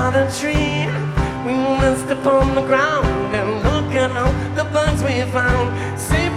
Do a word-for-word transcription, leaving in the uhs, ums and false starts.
by the tree. We must upon the ground and look at all the bugs we found. See